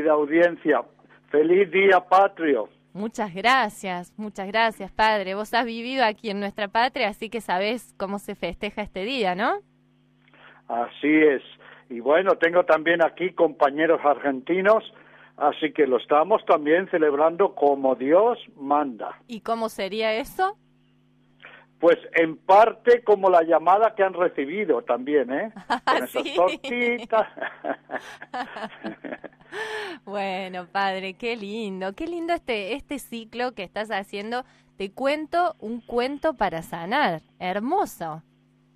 querida audiencia. Feliz día patrio. Muchas gracias, padre. Vos has vivido aquí en nuestra patria, así que sabés cómo se festeja este día, ¿no? Así es. Y bueno, tengo también aquí compañeros argentinos, así que lo estamos también celebrando como Dios manda. ¿Y cómo sería eso? Pues en parte como la llamada que han recibido también, Con esas ¿Sí? tortitas. Bueno, padre, qué lindo este ciclo que estás haciendo. Te cuento un cuento para sanar. Hermoso.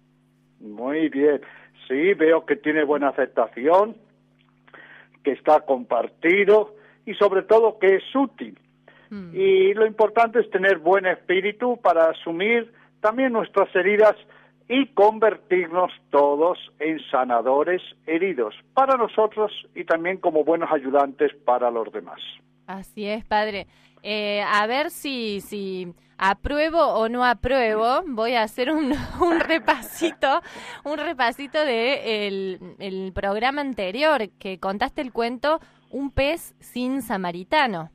Muy bien. Sí, veo que tiene buena aceptación, que está compartido y sobre todo que es útil. Y lo importante es tener buen espíritu para asumir también nuestras heridas y convertirnos todos en sanadores heridos para nosotros y también como buenos ayudantes para los demás. Así es, padre. A ver si apruebo o no apruebo. Voy a hacer un repasito de el programa anterior que contaste el cuento Un pez sin samaritano.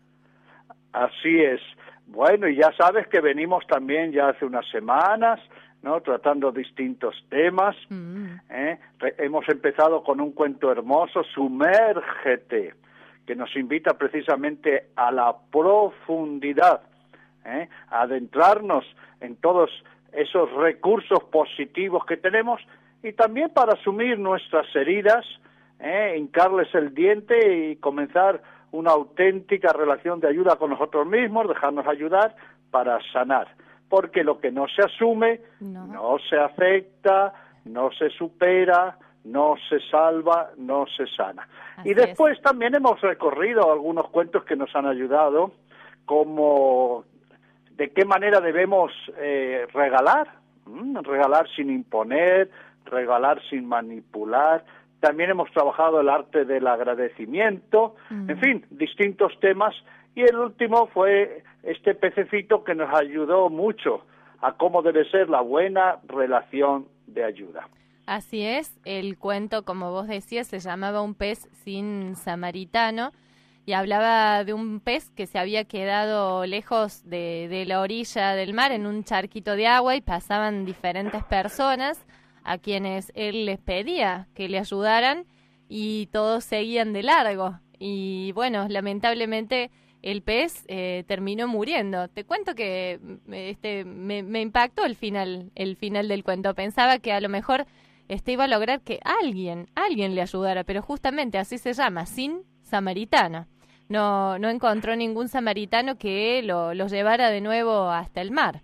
Así es. Bueno, y ya sabes que venimos también ya hace unas semanas, ¿no? Tratando distintos temas. Hemos empezado con un cuento hermoso, Sumérgete, que nos invita precisamente a la profundidad, a adentrarnos en todos esos recursos positivos que tenemos y también para asumir nuestras heridas, hincarles el diente y comenzar una auténtica relación de ayuda con nosotros mismos, dejarnos ayudar para sanar. Porque lo que no se asume, no se acepta, no se supera, no se salva, no se sana. Así y después también hemos recorrido algunos cuentos que nos han ayudado, como de qué manera debemos regalar sin imponer, regalar sin manipular. También hemos trabajado el arte del agradecimiento, en fin, distintos temas. Y el último fue este pececito que nos ayudó mucho a cómo debe ser la buena relación de ayuda. Así es, el cuento, como vos decías, se llamaba Un pez sin samaritano y hablaba de un pez que se había quedado lejos de la orilla del mar en un charquito de agua y pasaban diferentes personas a quienes él les pedía que le ayudaran y todos seguían de largo. Y bueno, lamentablemente el pez terminó muriendo. Te cuento que me impactó el final del cuento. Pensaba que a lo mejor iba a lograr que alguien le ayudara, pero justamente así se llama, sin samaritano. No encontró ningún samaritano que lo llevara de nuevo hasta el mar.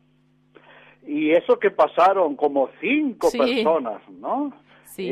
Y eso que pasaron como 5 personas, ¿no? Sí.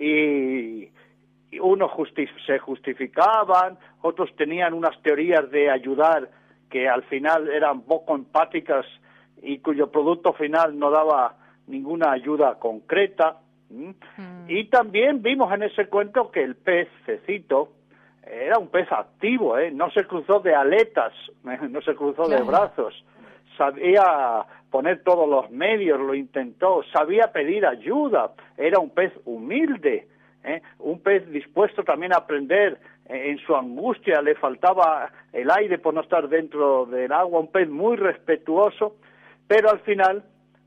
Y unos se justificaban, otros tenían unas teorías de ayudar que al final eran poco empáticas y cuyo producto final no daba ninguna ayuda concreta. Y también vimos en ese cuento que el pececito era un pez activo, no se cruzó de aletas, no se cruzó de brazos, sabía poner todos los medios, lo intentó, sabía pedir ayuda, era un pez humilde, un pez dispuesto también a aprender. En su angustia le faltaba el aire por no estar dentro del agua, un pez muy respetuoso, pero al final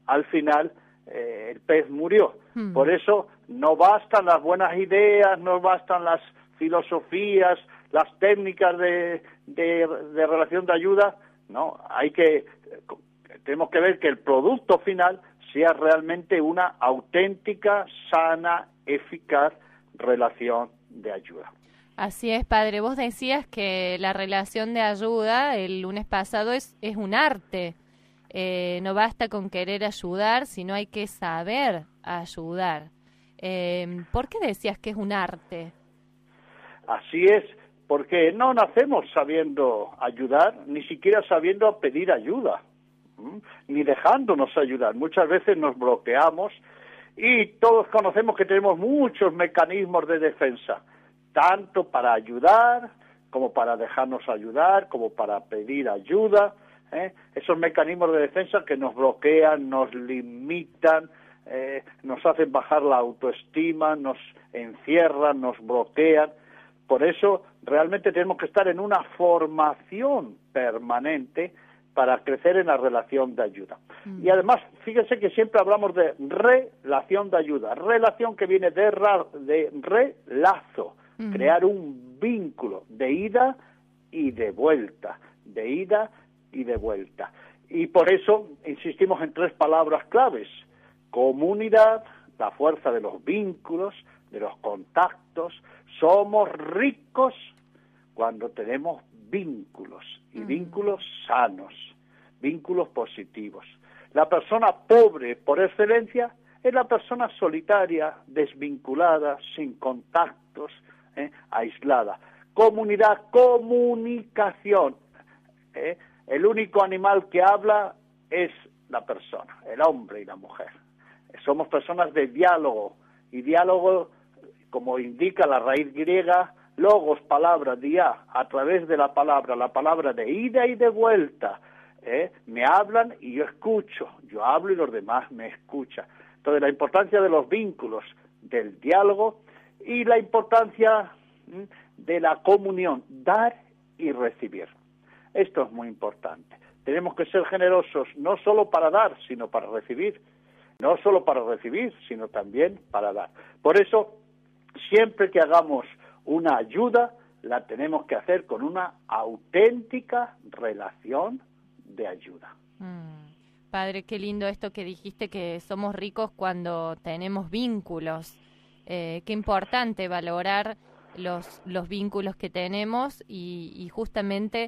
el pez murió. Por eso no bastan las buenas ideas, no bastan las filosofías, las técnicas de relación de ayuda, no, tenemos que ver que el producto final sea realmente una auténtica, sana, eficaz relación de ayuda. Así es, padre. Vos decías que la relación de ayuda el lunes pasado es un arte. No basta con querer ayudar, sino hay que saber ayudar. ¿Por qué decías que es un arte? Así es, porque no nacemos sabiendo ayudar, ni siquiera sabiendo pedir ayuda, ni dejándonos ayudar. Muchas veces nos bloqueamos y todos conocemos que tenemos muchos mecanismos de defensa, tanto para ayudar, como para dejarnos ayudar, como para pedir ayuda. Esos mecanismos de defensa que nos bloquean, nos limitan, nos hacen bajar la autoestima, nos encierran, nos bloquean. por eso realmente tenemos que estar en una formación permanente para crecer en la relación de ayuda. Y además, fíjense que siempre hablamos de relación de ayuda, relación que viene de relazo, crear un vínculo de ida y de vuelta, de ida y de vuelta. Y por eso insistimos en 3 palabras claves: comunidad, la fuerza de los vínculos, de los contactos. Somos ricos cuando tenemos vínculos, y vínculos sanos, vínculos positivos. La persona pobre por excelencia es la persona solitaria, desvinculada, sin contactos, aislada. Comunidad, comunicación. El único animal que habla es la persona, el hombre y la mujer. Somos personas de diálogo, y diálogo, como indica la raíz griega, logos, palabra, dia, a través de la palabra de ida y de vuelta. Me hablan y yo escucho, yo hablo y los demás me escuchan. Entonces, la importancia de los vínculos, del diálogo, y la importancia de la comunión, dar y recibir. Esto es muy importante. Tenemos que ser generosos, no solo para dar, sino para recibir. No solo para recibir, sino también para dar. Por eso, siempre que hagamos una ayuda, la tenemos que hacer con una auténtica relación de ayuda. Padre, qué lindo esto que dijiste, que somos ricos cuando tenemos vínculos. Qué importante valorar los vínculos que tenemos y justamente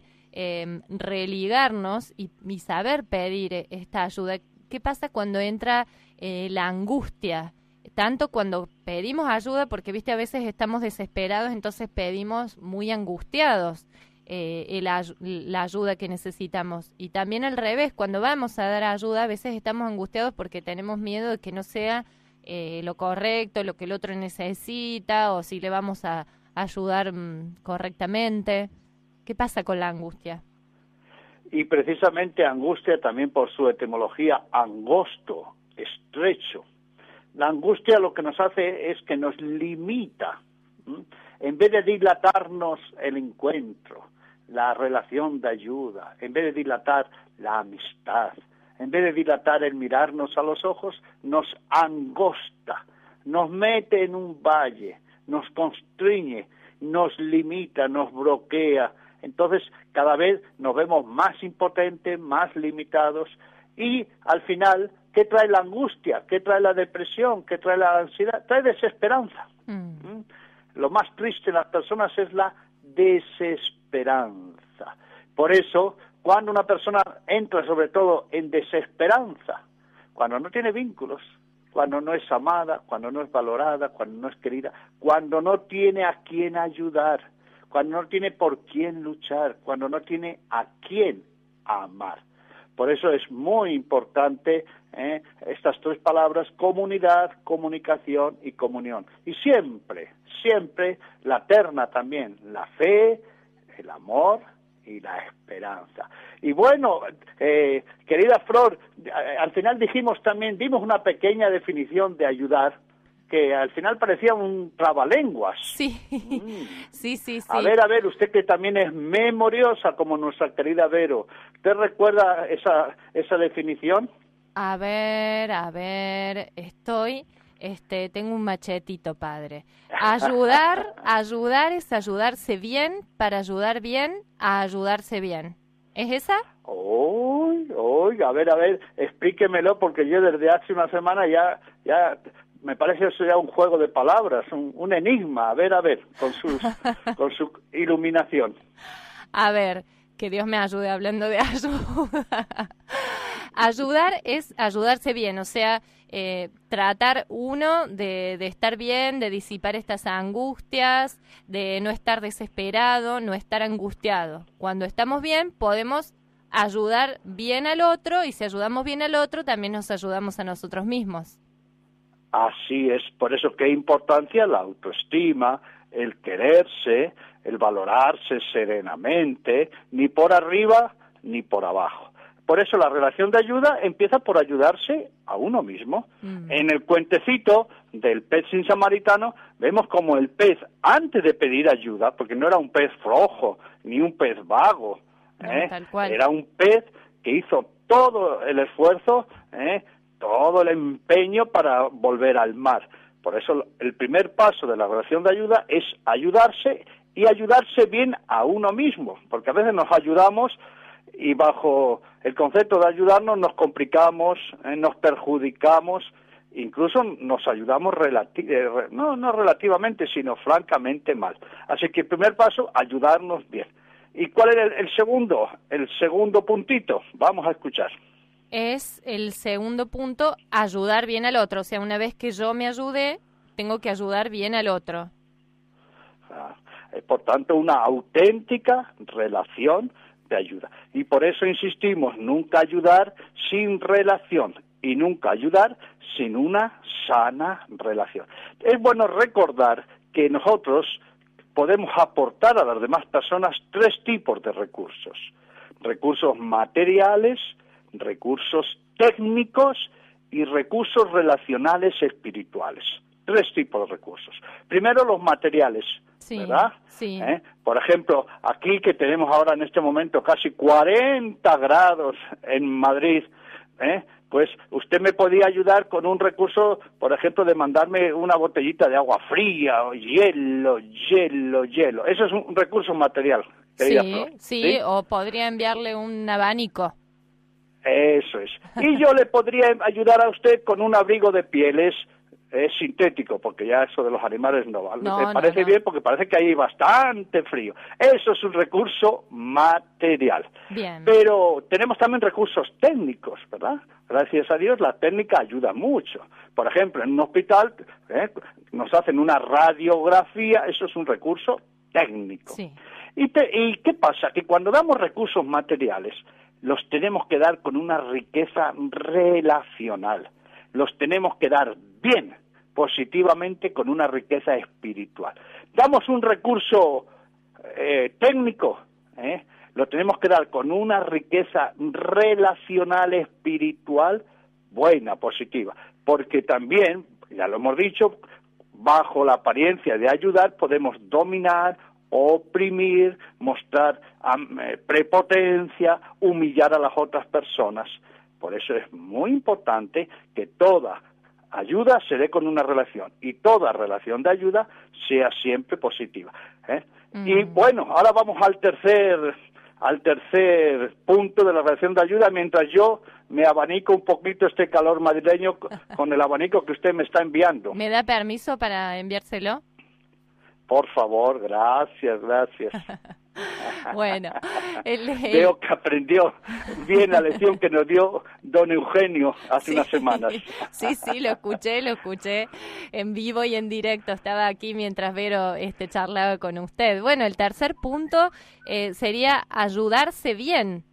religarnos y saber pedir esta ayuda. ¿Qué pasa cuando entra la angustia? Tanto cuando pedimos ayuda, porque viste, a veces estamos desesperados, entonces pedimos muy angustiados la ayuda que necesitamos. Y también al revés, cuando vamos a dar ayuda, a veces estamos angustiados porque tenemos miedo de que no sea lo correcto, lo que el otro necesita, o si le vamos a ayudar correctamente. ¿Qué pasa con la angustia? Y precisamente angustia también por su etimología, angosto, estrecho. La angustia lo que nos hace es que nos limita. En vez de dilatarnos el encuentro, la relación de ayuda, en vez de dilatar la amistad, en vez de dilatar el mirarnos a los ojos, nos angosta, nos mete en un valle, nos constriñe, nos limita, nos bloquea. Entonces, cada vez nos vemos más impotentes, más limitados, y al final, ¿qué trae la angustia? ¿Qué trae la depresión? ¿Qué trae la ansiedad? Trae desesperanza. Lo más triste en las personas es la desesperanza. Por eso, cuando una persona entra sobre todo en desesperanza, cuando no tiene vínculos, cuando no es amada, cuando no es valorada, cuando no es querida, cuando no tiene a quién ayudar, cuando no tiene por quién luchar, cuando no tiene a quién amar. Por eso es muy importante estas 3 palabras: comunidad, comunicación y comunión. Y siempre, siempre la terna también, la fe, el amor y la esperanza. Y bueno, querida Flor, al final dimos una pequeña definición de ayudar, que al final parecía un trabalenguas. Sí, sí. A ver, usted que también es memoriosa como nuestra querida Vero, ¿usted recuerda esa definición? A ver, tengo un machetito, padre. Ayudar es ayudarse bien, para ayudar bien, a ayudarse bien. ¿Es esa? A ver, explíquemelo, porque yo desde hace una semana ya me parece eso ya un juego de palabras, un enigma. A ver, con su iluminación. A ver, que Dios me ayude hablando de ayuda. Ayudar es ayudarse bien, o sea, tratar uno de estar bien, de disipar estas angustias, de no estar desesperado, no estar angustiado. Cuando estamos bien, podemos ayudar bien al otro, y si ayudamos bien al otro, también nos ayudamos a nosotros mismos. Así es, por eso qué importancia la autoestima, el quererse, el valorarse serenamente, ni por arriba ni por abajo. Por eso la relación de ayuda empieza por ayudarse a uno mismo. En el cuentecito del pez sin samaritano vemos como el pez, antes de pedir ayuda, porque no era un pez flojo ni un pez vago, tal cual. Era un pez que hizo todo el esfuerzo, todo el empeño para volver al mar. Por eso el primer paso de la relación de ayuda es ayudarse y ayudarse bien a uno mismo, porque a veces nos ayudamos y bajo el concepto de ayudarnos nos complicamos, nos perjudicamos, incluso nos ayudamos no relativamente, sino francamente mal. Así que el primer paso, ayudarnos bien. ¿Y cuál era el segundo? El segundo puntito, vamos a escuchar. Es el segundo punto, ayudar bien al otro. O sea, una vez que yo me ayude, tengo que ayudar bien al otro. Por tanto, una auténtica relación de ayuda. Y por eso insistimos, nunca ayudar sin relación y nunca ayudar sin una sana relación. Es bueno recordar que nosotros podemos aportar a las demás personas 3 tipos de recursos. Recursos materiales, recursos técnicos y recursos relacionales espirituales. 3 tipos de recursos. Primero, los materiales, sí, ¿verdad? Sí. Por ejemplo, aquí que tenemos ahora en este momento casi 40 grados en Madrid, pues usted me podía ayudar con un recurso, por ejemplo, de mandarme una botellita de agua fría, o hielo. Eso es un recurso material, querida Flor. Sí, o podría enviarle un abanico. Eso es. Y yo le podría ayudar a usted con un abrigo de pieles sintético, porque ya eso de los animales no vale. Me parece bien porque parece que hay bastante frío. Eso es un recurso material. Bien. Pero tenemos también recursos técnicos, ¿verdad? Gracias a Dios la técnica ayuda mucho. Por ejemplo, en un hospital nos hacen una radiografía, eso es un recurso técnico. Sí. ¿Y qué pasa? Que cuando damos recursos materiales, los tenemos que dar con una riqueza relacional. Los tenemos que dar bien, positivamente, con una riqueza espiritual. Damos un recurso técnico, lo tenemos que dar con una riqueza relacional espiritual buena, positiva. Porque también, ya lo hemos dicho, bajo la apariencia de ayudar podemos dominar, oprimir, mostrar prepotencia, humillar a las otras personas. Por eso es muy importante que toda ayuda se dé con una relación y toda relación de ayuda sea siempre positiva. Y bueno, ahora vamos al tercer punto de la relación de ayuda, mientras yo me abanico un poquito este calor madrileño con el abanico que usted me está enviando. ¿Me da permiso para enviárselo? Por favor, gracias. Bueno, veo que aprendió bien la lección que nos dio don Eugenio hace unas semanas. Sí, lo escuché en vivo y en directo. Estaba aquí mientras Vero charlaba con usted. Bueno, el tercer punto sería ayudarse bien.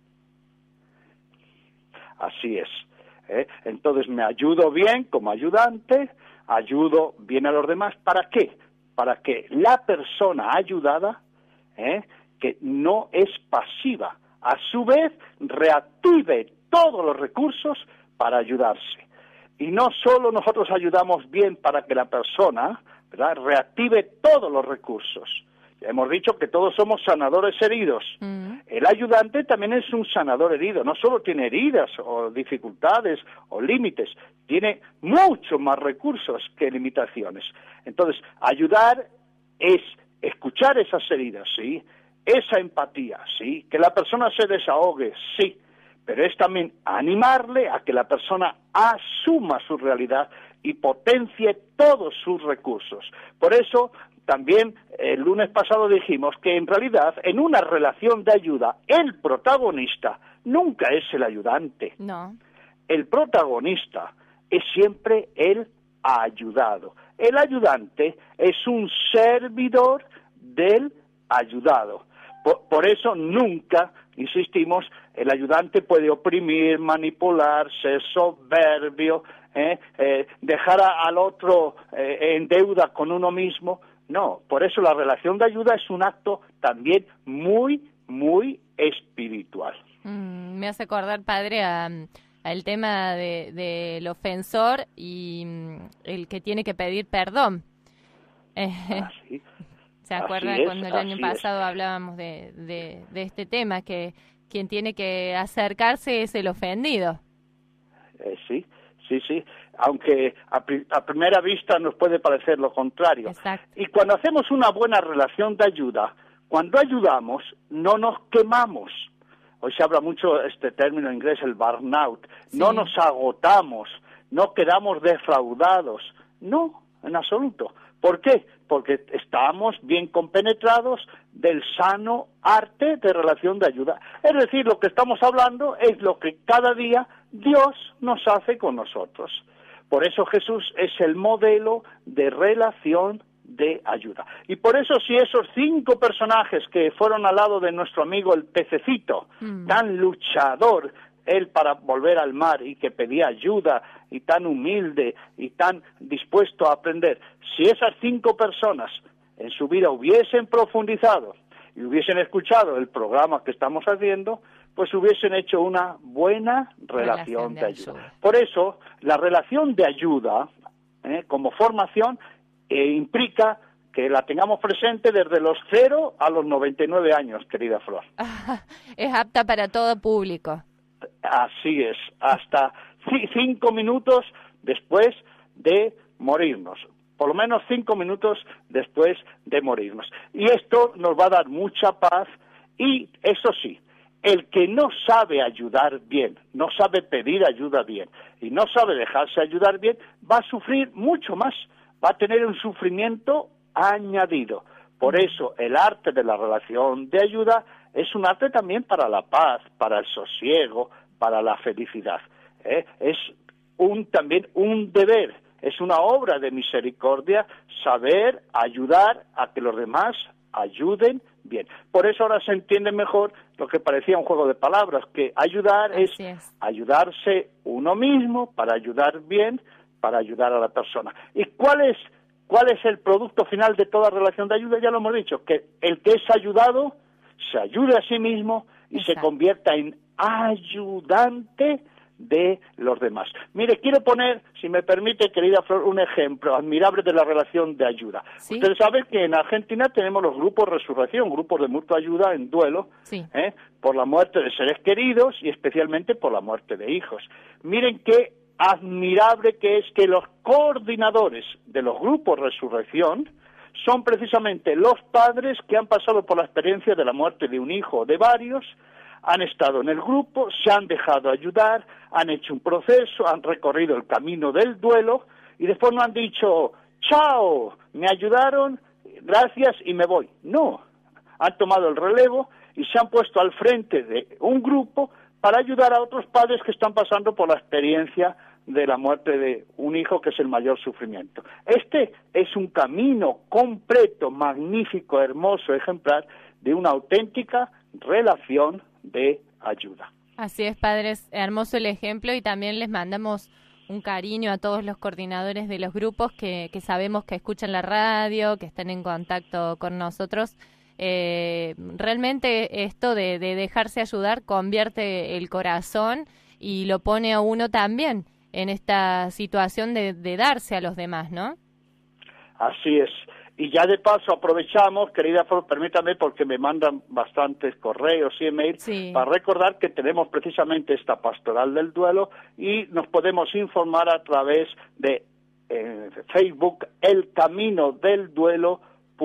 Así es. Entonces me ayudo bien como ayudante, ayudo bien a los demás. ¿Para qué? Para que la persona ayudada, que no es pasiva, a su vez reactive todos los recursos para ayudarse. Y no solo nosotros ayudamos bien para que la persona, ¿verdad?, reactive todos los recursos. Ya hemos dicho que todos somos sanadores heridos. El ayudante también es un sanador herido. No solo tiene heridas o dificultades o límites, tiene mucho más recursos que limitaciones. Entonces, ayudar es escuchar esas heridas, ¿sí?, esa empatía, sí, que la persona se desahogue, sí, pero es también animarle a que la persona asuma su realidad y potencie todos sus recursos. Por eso, también el lunes pasado dijimos que en realidad en una relación de ayuda el protagonista nunca es el ayudante. No. El protagonista es siempre el ayudado. El ayudante es un servidor del ayudado. Por eso nunca, insistimos, el ayudante puede oprimir, manipular, ser soberbio, dejar al otro en deuda con uno mismo. No, por eso la relación de ayuda es un acto también muy, muy espiritual. Me hace acordar, padre, al tema del ofensor y el que tiene que pedir perdón. Así, ¿Se acuerdan así es, cuando el año pasado hablábamos de este tema, que quien tiene que acercarse es el ofendido? Sí, sí, aunque a primera vista nos puede parecer lo contrario. Exacto. Y cuando hacemos una buena relación de ayuda, cuando ayudamos, no nos quemamos. Hoy se habla mucho este término en inglés, el burnout. Sí. No nos agotamos, no quedamos defraudados. No, en absoluto. ¿Por qué? Porque estamos bien compenetrados del sano arte de relación de ayuda. Es decir, lo que estamos hablando es lo que cada día Dios nos hace con nosotros. Por eso Jesús es el modelo de relación de ayuda. Y por eso si esos 5 personajes que fueron al lado de nuestro amigo el pececito, tan luchador, él para volver al mar y que pedía ayuda y tan humilde y tan dispuesto a aprender, si esas 5 personas en su vida hubiesen profundizado y hubiesen escuchado el programa que estamos haciendo, pues hubiesen hecho una buena relación de ayuda. Por eso, la relación de ayuda, como formación, implica que la tengamos presente desde los 0 a los 99 años, querida Flor. Es apta para todo público. Así es, hasta 5 minutos después de morirnos. Por lo menos 5 minutos después de morirnos. Y esto nos va a dar mucha paz y, eso sí, el que no sabe ayudar bien, no sabe pedir ayuda bien y no sabe dejarse ayudar bien, va a sufrir mucho más, va a tener un sufrimiento añadido. Por eso el arte de la relación de ayuda es un arte también para la paz, para el sosiego, para la felicidad. Es también un deber, es una obra de misericordia saber ayudar a que los demás ayuden bien. Por eso ahora se entiende mejor lo que parecía un juego de palabras, que ayudar es ayudarse uno mismo para ayudar bien, para ayudar a la persona. ¿Y cuál es el producto final de toda relación de ayuda? Ya lo hemos dicho, que el que es ayudado se ayude a sí mismo y se convierta en ayudante de los demás. Mire, quiero poner, si me permite, querida Flor, un ejemplo admirable de la relación de ayuda. ¿Sí? Ustedes saben que en Argentina tenemos los grupos Resurrección, grupos de mutua ayuda en duelo, por la muerte de seres queridos y especialmente por la muerte de hijos. Miren qué admirable que es que los coordinadores de los grupos Resurrección son precisamente los padres que han pasado por la experiencia de la muerte de un hijo o de varios, han estado en el grupo, se han dejado ayudar, han hecho un proceso, han recorrido el camino del duelo y después no han dicho, chao, me ayudaron, gracias y me voy. No, han tomado el relevo y se han puesto al frente de un grupo para ayudar a otros padres que están pasando por la experiencia de la muerte de un hijo, que es el mayor sufrimiento. Este es un camino completo, magnífico, hermoso, ejemplar de una auténtica relación de ayuda. Así es, padres, hermoso el ejemplo y también les mandamos un cariño a todos los coordinadores de los grupos que sabemos que escuchan la radio, que están en contacto con nosotros. Realmente esto de dejarse ayudar convierte el corazón y lo pone a uno también en esta situación de darse a los demás, ¿no? Así es. Y ya de paso aprovechamos, querida Flor, permítame, porque me mandan bastantes correos y emails, para recordar que tenemos precisamente esta pastoral del duelo y nos podemos informar a través de Facebook, elcaminodelduelo.org.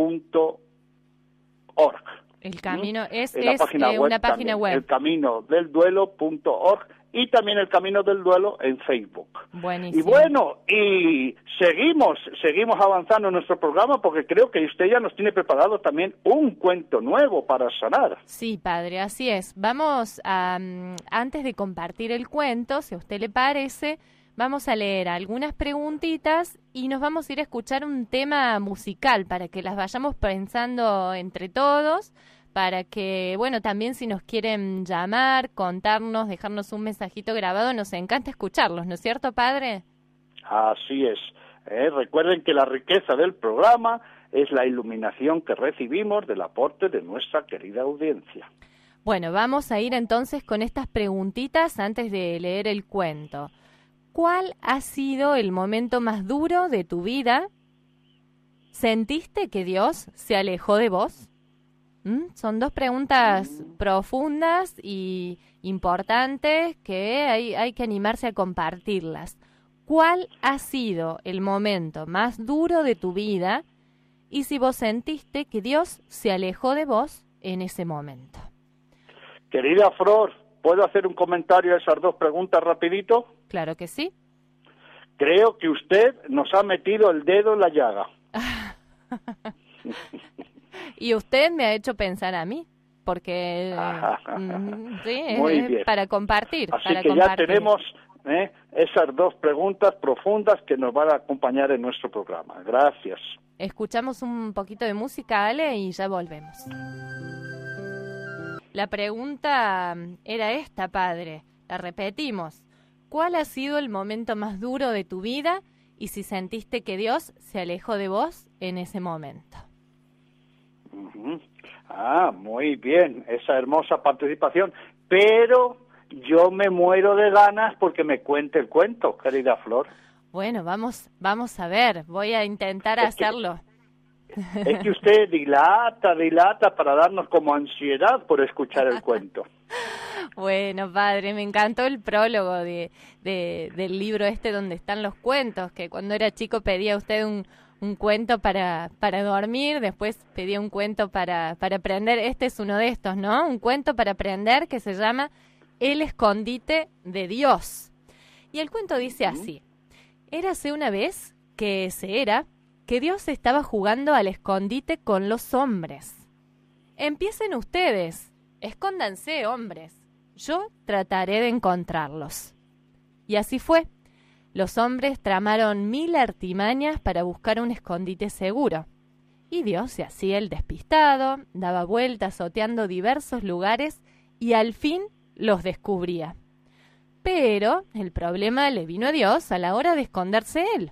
El camino es una página web. Elcaminodelduelo.org y también El Camino del Duelo en Facebook. Buenísimo. Y bueno, y seguimos avanzando en nuestro programa porque creo que usted ya nos tiene preparado también un cuento nuevo para sanar. Sí, padre, así es. Vamos a, antes de compartir el cuento, si a usted le parece, vamos a leer algunas preguntitas y nos vamos a ir a escuchar un tema musical para que las vayamos pensando entre todos, para que, bueno, también si nos quieren llamar, contarnos, dejarnos un mensajito grabado, nos encanta escucharlos, ¿no es cierto, padre? Así es. Recuerden que la riqueza del programa es la iluminación que recibimos del aporte de nuestra querida audiencia. Bueno, vamos a ir entonces con estas preguntitas antes de leer el cuento. ¿Cuál ha sido el momento más duro de tu vida? ¿Sentiste que Dios se alejó de vos? Son dos preguntas profundas y importantes que hay que animarse a compartirlas. ¿Cuál ha sido el momento más duro de tu vida? Y si vos sentiste que Dios se alejó de vos en ese momento. Querida Flor, ¿puedo hacer un comentario a esas dos preguntas rapidito? Claro que sí. Creo que usted nos ha metido el dedo en la llaga. Y usted me ha hecho pensar a mí, porque sí, muy bien. Para compartir. Así para que compartir. Ya tenemos esas dos preguntas profundas que nos van a acompañar en nuestro programa. Gracias. Escuchamos un poquito de música, Ale, y ya volvemos. La pregunta era esta, padre. La repetimos. ¿Cuál ha sido el momento más duro de tu vida y si sentiste que Dios se alejó de vos en ese momento? Muy bien, esa hermosa participación. Pero yo me muero de ganas porque me cuente el cuento, querida Flor. Bueno, vamos a ver. Voy a intentar hacerlo. Es que usted dilata para darnos como ansiedad por escuchar el cuento. Bueno, padre, me encantó el prólogo del libro donde están los cuentos, que cuando era chico pedía usted un cuento para dormir, después pedía un cuento para aprender. Este es uno de estos, ¿no? Un cuento para aprender que se llama El escondite de Dios. Y el cuento dice así: Érase una vez que Dios estaba jugando al escondite con los hombres. Empiecen ustedes, escóndanse, hombres. Yo trataré de encontrarlos. Y así fue. Los hombres tramaron 1000 artimañas para buscar un escondite seguro. Y Dios se hacía el despistado, daba vueltas oteando diversos lugares y al fin los descubría. Pero el problema le vino a Dios a la hora de esconderse él.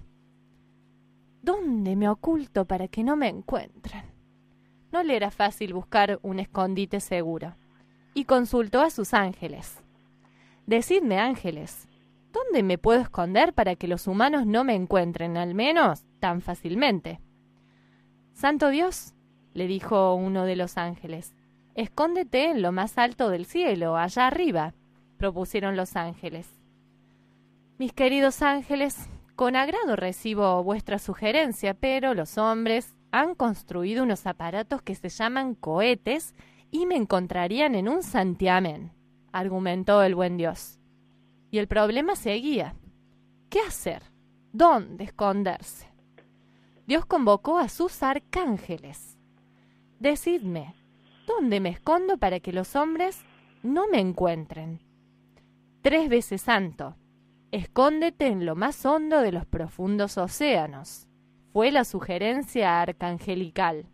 ¿Dónde me oculto para que no me encuentren? No le era fácil buscar un escondite seguro. Y consultó a sus ángeles. Decidme, ángeles, ¿dónde me puedo esconder para que los humanos no me encuentren, al menos tan fácilmente? Santo Dios, le dijo uno de los ángeles, escóndete en lo más alto del cielo, allá arriba, propusieron los ángeles. Mis queridos ángeles, con agrado recibo vuestra sugerencia, pero los hombres han construido unos aparatos que se llaman cohetes y me encontrarían en un santiamén, argumentó el buen Dios. Y el problema seguía. ¿Qué hacer? ¿Dónde esconderse? Dios convocó a sus arcángeles. Decidme, ¿dónde me escondo para que los hombres no me encuentren? 3 veces santo, escóndete en lo más hondo de los profundos océanos, fue la sugerencia arcangelical.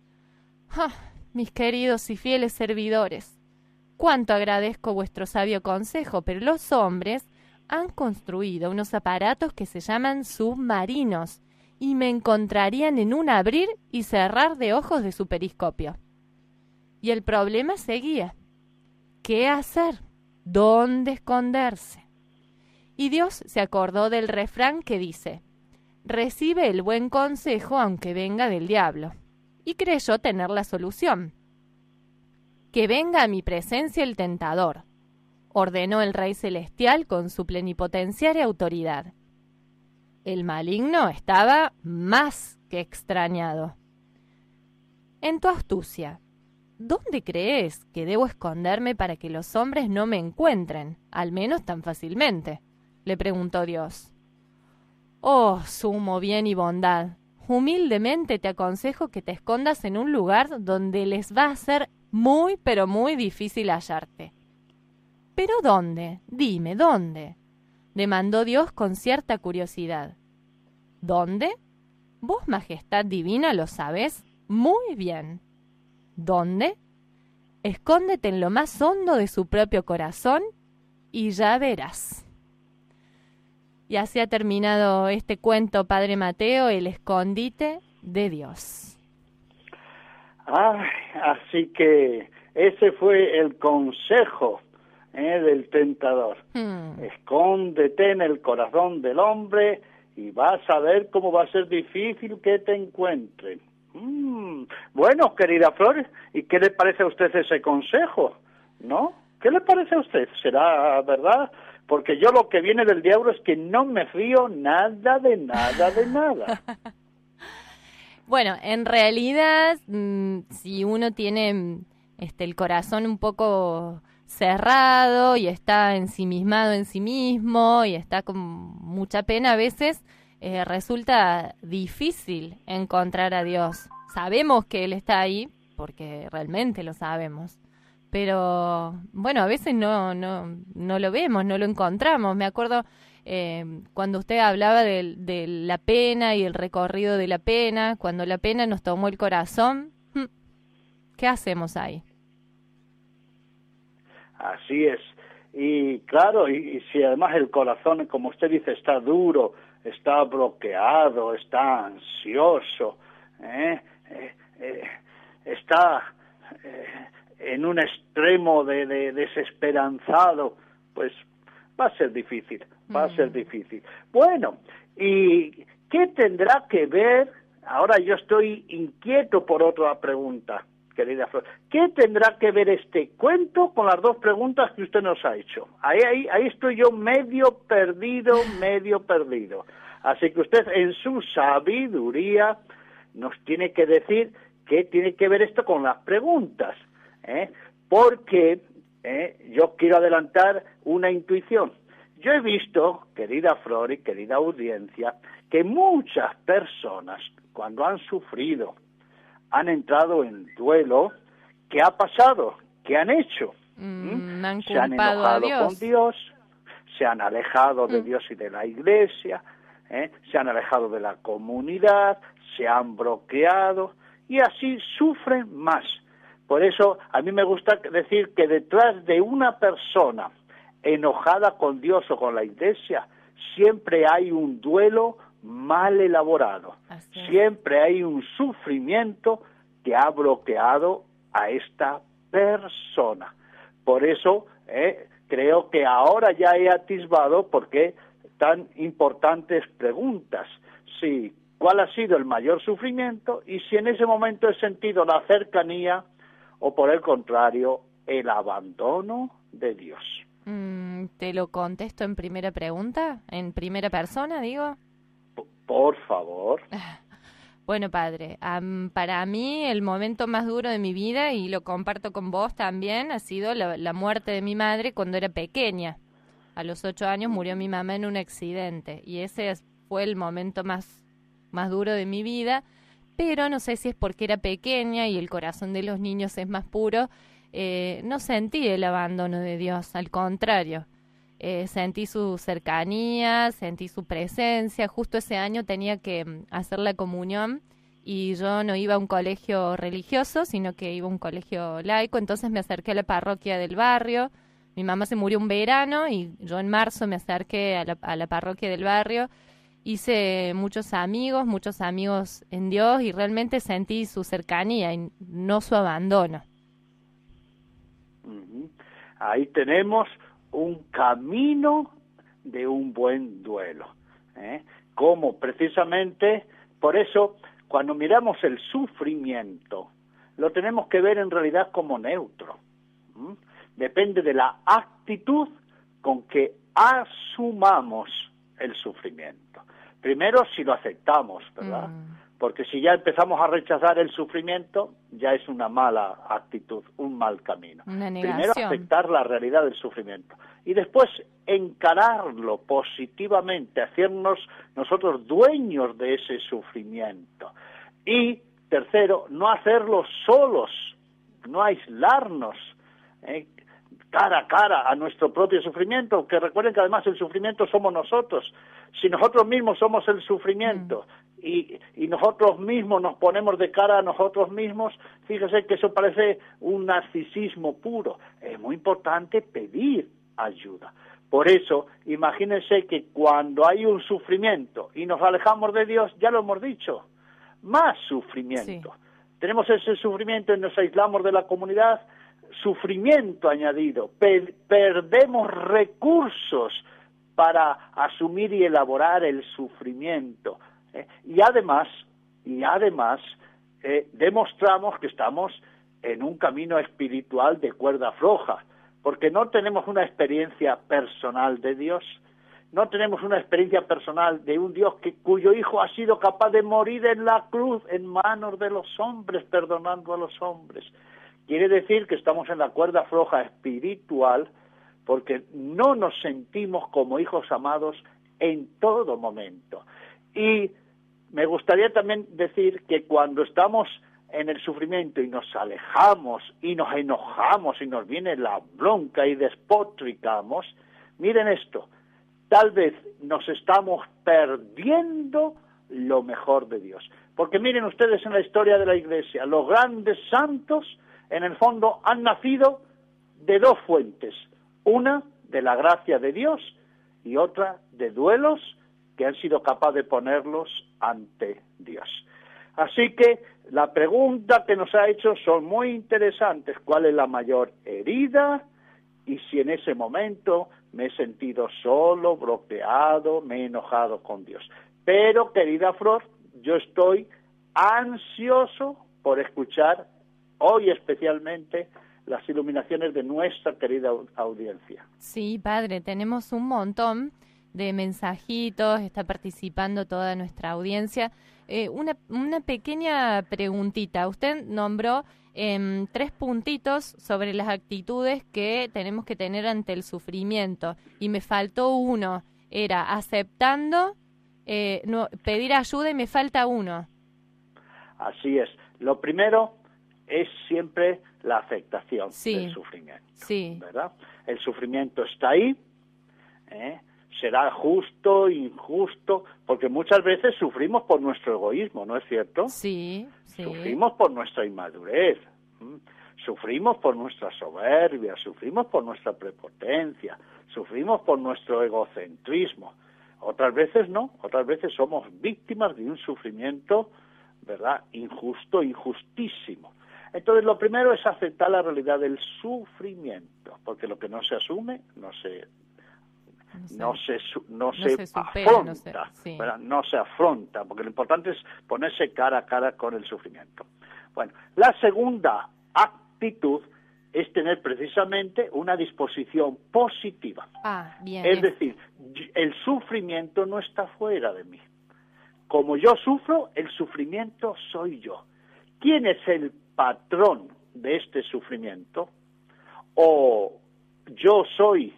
Mis queridos y fieles servidores, cuánto agradezco vuestro sabio consejo, pero los hombres han construido unos aparatos que se llaman submarinos y me encontrarían en un abrir y cerrar de ojos de su periscopio. Y el problema seguía. ¿Qué hacer? ¿Dónde esconderse? Y Dios se acordó del refrán que dice: recibe el buen consejo aunque venga del diablo. Y creyó tener la solución. Que venga a mi presencia el tentador, ordenó el Rey Celestial con su plenipotenciaria autoridad. El maligno estaba más que extrañado. En tu astucia, ¿dónde crees que debo esconderme para que los hombres no me encuentren, al menos tan fácilmente?, le preguntó Dios. Oh, sumo bien y bondad, humildemente te aconsejo que te escondas en un lugar donde les va a ser muy, pero muy difícil hallarte. ¿Pero dónde? Dime, ¿dónde?, demandó Dios con cierta curiosidad. ¿Dónde? Vos, Majestad Divina, lo sabés muy bien. ¿Dónde? Escóndete en lo más hondo de su propio corazón y ya verás. Y así ha terminado este cuento, Padre Mateo, El escondite de Dios. Así que ese fue el consejo del tentador. Escóndete en el corazón del hombre y vas a ver cómo va a ser difícil que te encuentren. Bueno, querida Flores, ¿y qué le parece a usted ese consejo? ¿No? ¿Qué le parece a usted? ¿Será verdad? Porque yo lo que viene del diablo es que no me fío nada de nada de nada. Bueno, en realidad, si uno tiene el corazón un poco cerrado y está ensimismado en sí mismo y está con mucha pena, a veces resulta difícil encontrar a Dios. Sabemos que Él está ahí, porque realmente lo sabemos. Pero, bueno, a veces no lo vemos, no lo encontramos. Me acuerdo cuando usted hablaba de la pena y el recorrido de la pena, cuando la pena nos tomó el corazón, ¿qué hacemos ahí? Así es. Y claro, y si además el corazón, como usted dice, está duro, está bloqueado, está ansioso, está en un extremo de desesperanzado, pues va a ser difícil, va a ser difícil. Bueno, ¿y qué tendrá que ver? Ahora yo estoy inquieto por otra pregunta, querida Flor. ¿Qué tendrá que ver este cuento con las dos preguntas que usted nos ha hecho? Ahí estoy yo medio perdido. Así que usted en su sabiduría nos tiene que decir qué tiene que ver esto con las preguntas, porque yo quiero adelantar una intuición. Yo he visto, querida Flor y querida audiencia, que muchas personas, cuando han sufrido, han entrado en duelo. ¿Qué ha pasado? ¿Qué han hecho? Se han enojado con Dios, se han alejado de Dios y de la Iglesia, se han alejado de la comunidad, se han bloqueado y así sufren más. Por eso a mí me gusta decir que detrás de una persona enojada con Dios o con la Iglesia siempre hay un duelo mal elaborado. Siempre hay un sufrimiento que ha bloqueado a esta persona. Por eso creo que ahora ya he atisbado por qué tan importantes preguntas. Sí, ¿cuál ha sido el mayor sufrimiento? Y si en ese momento he sentido la cercanía o por el contrario, el abandono de Dios. ¿Te lo contesto en primera pregunta? ¿En primera persona, digo? Por favor. Bueno, padre, para mí el momento más duro de mi vida, y lo comparto con vos también, ha sido la muerte de mi madre cuando era pequeña. A los 8 años murió mi mamá en un accidente y ese fue el momento más duro de mi vida, pero no sé si es porque era pequeña y el corazón de los niños es más puro, no sentí el abandono de Dios, al contrario. Sentí su cercanía, sentí su presencia. Justo ese año tenía que hacer la comunión y yo no iba a un colegio religioso, sino que iba a un colegio laico, entonces me acerqué a la parroquia del barrio. Mi mamá se murió un verano y yo en marzo me acerqué a la parroquia del barrio. Hice muchos amigos en Dios y realmente sentí su cercanía y no su abandono. Ahí tenemos un camino de un buen duelo. Como precisamente, por eso, cuando miramos el sufrimiento, lo tenemos que ver en realidad como neutro. Depende de la actitud con que asumamos el sufrimiento. Primero, si lo aceptamos, ¿verdad? Porque si ya empezamos a rechazar el sufrimiento, ya es una mala actitud, un mal camino. Primero, aceptar la realidad del sufrimiento. Y después, encararlo positivamente, hacernos nosotros dueños de ese sufrimiento. Y, tercero, no hacerlo solos, no aislarnos, cara a cara a nuestro propio sufrimiento, que recuerden que además el sufrimiento somos nosotros. Si nosotros mismos somos el sufrimiento y nosotros mismos nos ponemos de cara a nosotros mismos, fíjese que eso parece un narcisismo puro. Es muy importante pedir ayuda. Por eso, imagínense que cuando hay un sufrimiento y nos alejamos de Dios, ya lo hemos dicho, más sufrimiento. Sí. Tenemos ese sufrimiento y nos aislamos de la comunidad, sufrimiento añadido, perdemos recursos para asumir y elaborar el sufrimiento. Y además, demostramos que estamos en un camino espiritual de cuerda floja, porque no tenemos una experiencia personal de Dios, no tenemos una experiencia personal de un Dios cuyo Hijo ha sido capaz de morir en la cruz en manos de los hombres, perdonando a los hombres. Quiere decir que estamos en la cuerda floja espiritual porque no nos sentimos como hijos amados en todo momento. Y me gustaría también decir que cuando estamos en el sufrimiento y nos alejamos y nos enojamos y nos viene la bronca y despotricamos, miren esto, tal vez nos estamos perdiendo lo mejor de Dios. Porque miren ustedes en la historia de la Iglesia, los grandes santos en el fondo han nacido de dos fuentes, una de la gracia de Dios y otra de duelos que han sido capaces de ponerlos ante Dios. Así que la pregunta que nos ha hecho son muy interesantes. ¿Cuál es la mayor herida? Y si en ese momento me he sentido solo, bloqueado, me he enojado con Dios. Pero, querida Flor, yo estoy ansioso por escuchar hoy especialmente las iluminaciones de nuestra querida audiencia. Sí, padre, tenemos un montón de mensajitos, está participando toda nuestra audiencia. Una pequeña preguntita. Usted nombró 3 puntitos sobre las actitudes que tenemos que tener ante el sufrimiento y me faltó uno. Era aceptando, pedir ayuda y me falta uno. Así es. Lo primero es siempre la aceptación del sufrimiento, ¿verdad? El sufrimiento está ahí, será justo, injusto, porque muchas veces sufrimos por nuestro egoísmo, ¿no es cierto? Sí. Sufrimos por nuestra inmadurez, sufrimos por nuestra soberbia, sufrimos por nuestra prepotencia, sufrimos por nuestro egocentrismo. Otras veces no, otras veces somos víctimas de un sufrimiento, ¿verdad?, injusto, injustísimo. Entonces, lo primero es aceptar la realidad del sufrimiento, porque lo que no se asume no se afronta, no se afronta, porque lo importante es ponerse cara a cara con el sufrimiento. Bueno, la segunda actitud es tener precisamente una disposición positiva. Es decir, el sufrimiento no está fuera de mí. Como yo sufro, el sufrimiento soy yo. ¿Quién es el patrón de este sufrimiento? ¿O yo soy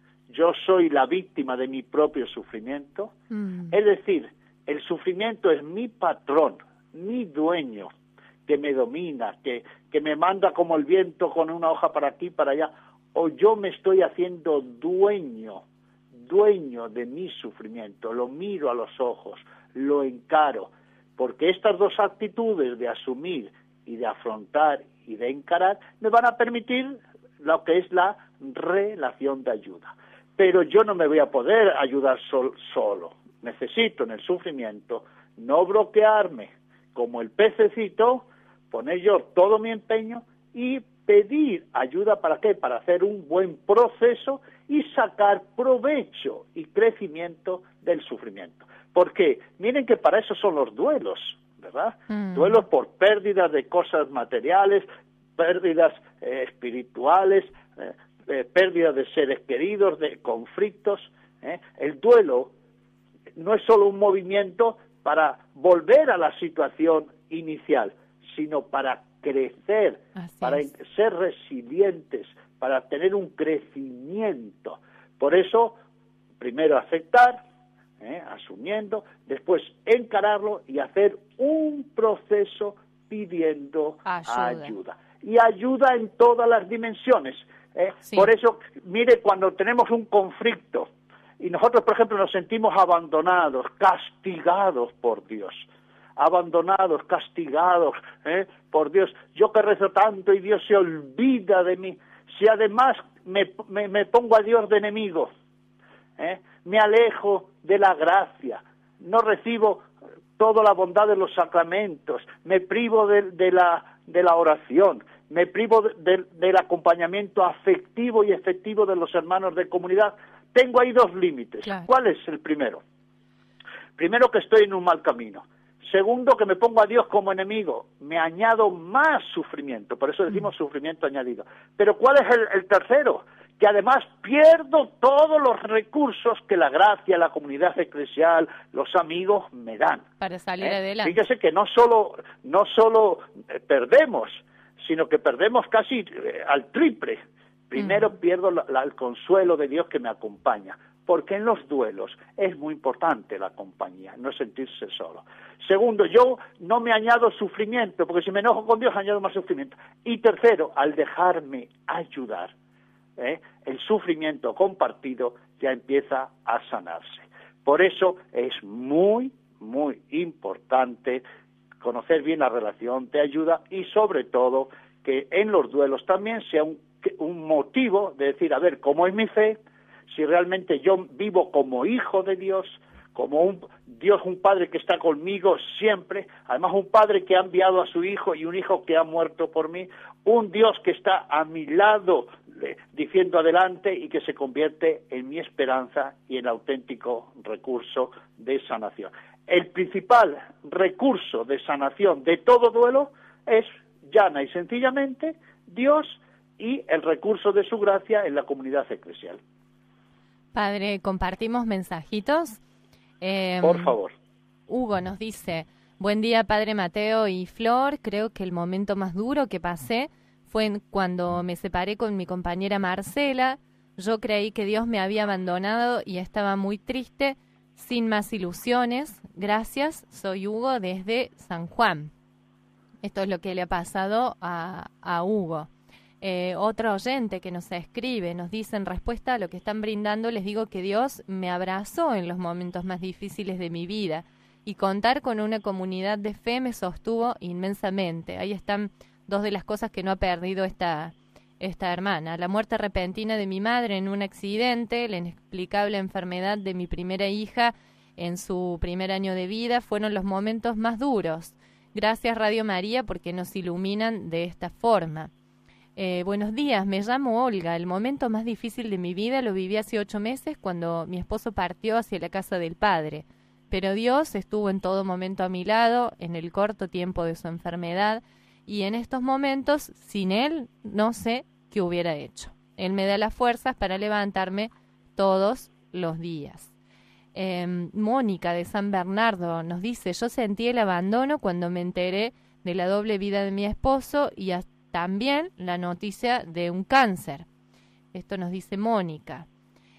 la víctima de mi propio sufrimiento? Es decir, el sufrimiento es mi patrón, mi dueño, que me domina, que me manda como el viento con una hoja para aquí, para allá, o yo me estoy haciendo dueño de mi sufrimiento, lo miro a los ojos, lo encaro, porque estas dos actitudes de asumir y de afrontar y de encarar me van a permitir lo que es la relación de ayuda. Pero yo no me voy a poder ayudar solo. Necesito en el sufrimiento no bloquearme como el pececito, poner yo todo mi empeño y pedir ayuda. ¿Para qué? Para hacer un buen proceso y sacar provecho y crecimiento del sufrimiento. Porque miren que para eso son los duelos, ¿verdad? Duelos por pérdidas de cosas materiales, pérdidas espirituales, pérdidas de seres queridos, de conflictos. El duelo no es solo un movimiento para volver a la situación inicial, sino para crecer, para ser resilientes, para tener un crecimiento. Por eso, primero aceptar, asumiendo, después encararlo y hacer un proceso pidiendo ayuda. Y ayuda en todas las dimensiones. Por eso, mire, cuando tenemos un conflicto y nosotros, por ejemplo, nos sentimos abandonados, castigados por Dios, abandonados, castigados por Dios, yo que rezo tanto y Dios se olvida de mí, si además me pongo a Dios de enemigo, me alejo de la gracia, no recibo toda la bondad de los sacramentos, me privo de la oración, me privo del acompañamiento afectivo y efectivo de los hermanos de comunidad. Tengo ahí dos límites. Claro. ¿Cuál es el primero? Primero, que estoy en un mal camino. Segundo, que me pongo a Dios como enemigo. Me añado más sufrimiento, por eso decimos sufrimiento añadido. Pero ¿cuál es el tercero? Que además pierdo todos los recursos que la gracia, la comunidad eclesial, los amigos me dan. Para salir adelante. Fíjese que no solo perdemos, sino que perdemos casi al triple. Primero pierdo el consuelo de Dios que me acompaña, porque en los duelos es muy importante la compañía, no sentirse solo. Segundo, yo no me añado sufrimiento, porque si me enojo con Dios añado más sufrimiento. Y tercero, al dejarme ayudar, el sufrimiento compartido ya empieza a sanarse. Por eso es muy, muy importante conocer bien la relación de ayuda y sobre todo que en los duelos también sea un motivo de decir, a ver, ¿cómo es mi fe? Si realmente yo vivo como hijo de Dios, como un Padre que está conmigo siempre, además un Padre que ha enviado a su Hijo y un Hijo que ha muerto por mí, un Dios que está a mi lado diciendo adelante y que se convierte en mi esperanza y en auténtico recurso de sanación. El principal recurso de sanación de todo duelo es llana y sencillamente Dios y el recurso de su gracia en la comunidad eclesial. Padre, compartimos mensajitos. Por favor. Hugo nos dice, buen día Padre Mateo y Flor, creo que el momento más duro que pasé fue cuando me separé con mi compañera Marcela. Yo creí que Dios me había abandonado y estaba muy triste, sin más ilusiones. Gracias, soy Hugo desde San Juan. Esto es lo que le ha pasado a Hugo. Otro oyente que nos escribe, nos dice en respuesta a lo que están brindando, les digo que Dios me abrazó en los momentos más difíciles de mi vida y contar con una comunidad de fe me sostuvo inmensamente. Ahí están dos de las cosas que no ha perdido esta hermana. La muerte repentina de mi madre en un accidente, la inexplicable enfermedad de mi primera hija en su primer año de vida fueron los momentos más duros. Gracias Radio María porque nos iluminan de esta forma. Buenos días, me llamo Olga. El momento más difícil de mi vida lo viví hace 8 meses cuando mi esposo partió hacia la casa del Padre. Pero Dios estuvo en todo momento a mi lado, en el corto tiempo de su enfermedad, y en estos momentos, sin Él, no sé qué hubiera hecho. Él me da las fuerzas para levantarme todos los días. Mónica de San Bernardo nos dice, yo sentí el abandono cuando me enteré de la doble vida de mi esposo y también la noticia de un cáncer. Esto nos dice Mónica.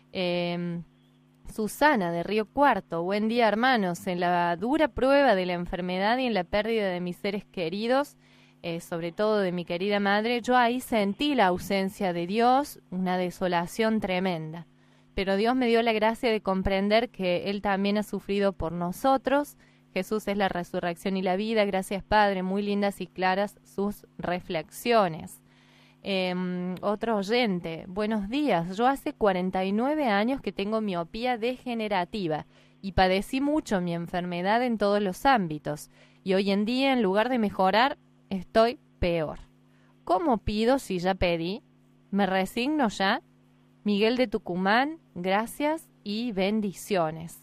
Susana de Río Cuarto, buen día hermanos. En la dura prueba de la enfermedad y en la pérdida de mis seres queridos, sobre todo de mi querida madre, yo ahí sentí la ausencia de Dios, una desolación tremenda. Pero Dios me dio la gracia de comprender que Él también ha sufrido por nosotros. Jesús es la resurrección y la vida. Gracias, Padre. Muy lindas y claras sus reflexiones. Otro oyente. Buenos días. Yo hace 49 años que tengo miopía degenerativa y padecí mucho mi enfermedad en todos los ámbitos. Y hoy en día, en lugar de mejorar, estoy peor. ¿Cómo pido si ya pedí? ¿Me resigno ya? Miguel de Tucumán, gracias y bendiciones.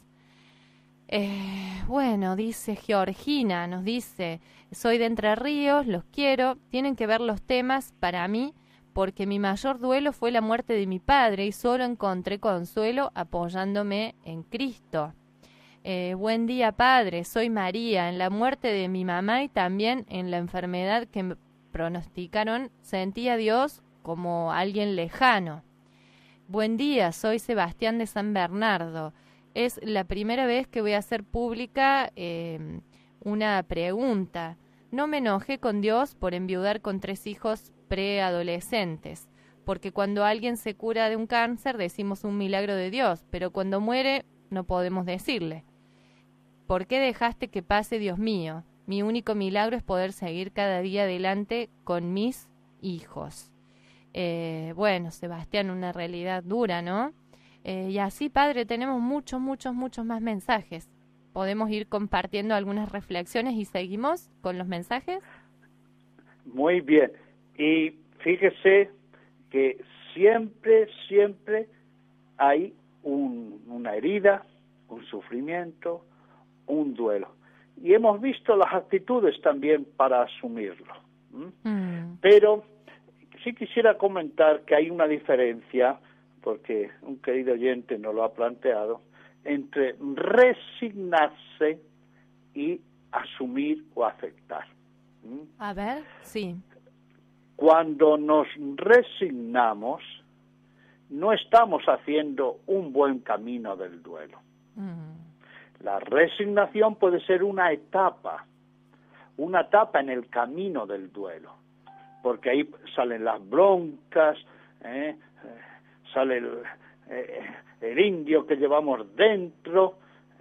Bueno, dice Georgina, nos dice, soy de Entre Ríos, los quiero, tienen que ver los temas para mí, porque mi mayor duelo fue la muerte de mi padre y solo encontré consuelo apoyándome en Cristo. Buen día, Padre, soy María, en la muerte de mi mamá y también en la enfermedad que me pronosticaron, sentí a Dios como alguien lejano. Buen día, soy Sebastián de San Bernardo. Es la primera vez que voy a hacer pública una pregunta. No me enojé con Dios por enviudar con 3 hijos preadolescentes, porque cuando alguien se cura de un cáncer decimos un milagro de Dios, pero cuando muere no podemos decirle. ¿Por qué dejaste que pase, Dios mío? Mi único milagro es poder seguir cada día adelante con mis hijos. Bueno, Sebastián, una realidad dura, ¿no? Y así, Padre, tenemos muchos más mensajes. ¿Podemos ir compartiendo algunas reflexiones y seguimos con los mensajes? Muy bien. Y fíjese que siempre hay una herida, un sufrimiento, un duelo. Y hemos visto las actitudes también para asumirlo. Pero sí quisiera comentar que hay una diferencia, porque un querido oyente nos lo ha planteado, entre resignarse y asumir o aceptar. A ver, sí. Cuando nos resignamos, no estamos haciendo un buen camino del duelo. La resignación puede ser una etapa en el camino del duelo, porque ahí salen las broncas, sale el indio que llevamos dentro,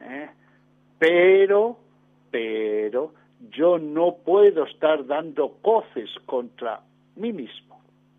pero yo no puedo estar dando coces contra mí mismo.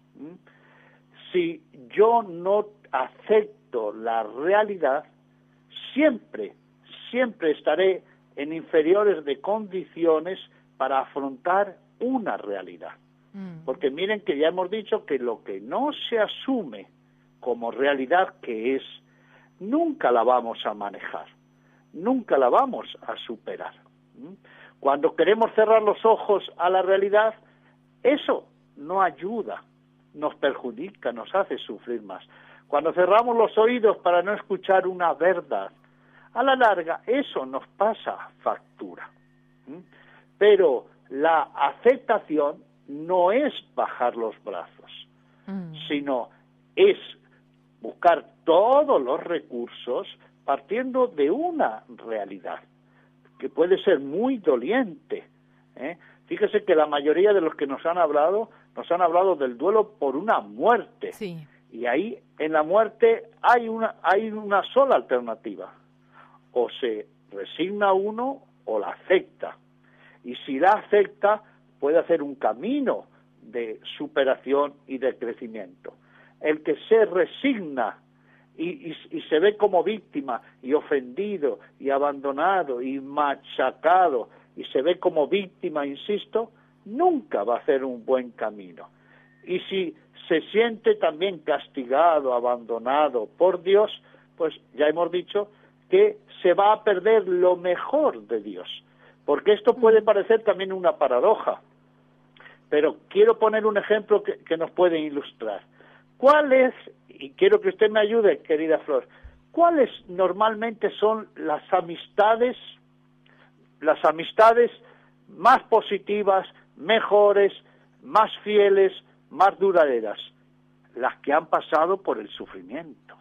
Si yo no acepto la realidad, siempre estaré en inferiores de condiciones para afrontar una realidad. Porque miren que ya hemos dicho que lo que no se asume como realidad que es, nunca la vamos a manejar, nunca la vamos a superar. Cuando queremos cerrar los ojos a la realidad, eso no ayuda, nos perjudica, nos hace sufrir más. Cuando cerramos los oídos para no escuchar una verdad, a la larga eso nos pasa factura. Pero la aceptación no es bajar los brazos, sino es buscar todos los recursos partiendo de una realidad que puede ser muy doliente. Fíjese que la mayoría de los que nos han hablado del duelo por una muerte. Sí. Y ahí en la muerte hay una sola alternativa. O se resigna uno o la acepta. Y si la acepta, puede hacer un camino de superación y de crecimiento. El que se resigna y se ve como víctima y ofendido y abandonado y machacado y se ve como víctima, insisto, nunca va a hacer un buen camino. Y si se siente también castigado, abandonado por Dios, pues ya hemos dicho que se va a perder lo mejor de Dios. Porque esto puede parecer también una paradoja, pero quiero poner un ejemplo que nos puede ilustrar. ¿Cuál es, y quiero que usted me ayude, querida Flor, cuáles normalmente son las amistades más positivas, mejores, más fieles, más duraderas? Las que han pasado por el sufrimiento.